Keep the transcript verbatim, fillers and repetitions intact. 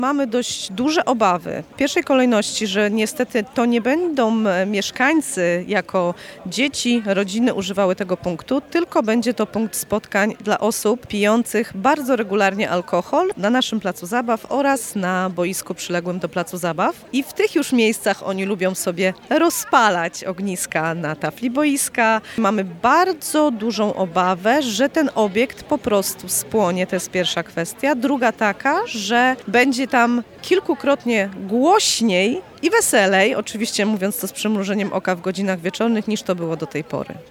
Mamy dość duże obawy. W pierwszej kolejności, że niestety to nie będą mieszkańcy jako dzieci, rodziny używały tego punktu, tylko będzie to punkt spotkań dla osób pijących bardzo regularnie alkohol na naszym placu zabaw oraz na boisku przyległym do placu zabaw. I w tych już miejscach oni lubią sobie rozpalać ogniska na tafli boiska. Mamy bardzo dużą obawę, że ten obiekt po prostu spłonie. To jest pierwsza kwestia. Druga taka, że będzie tam kilkukrotnie głośniej i weselej, oczywiście mówiąc to z przymrużeniem oka w godzinach wieczornych, niż to było do tej pory.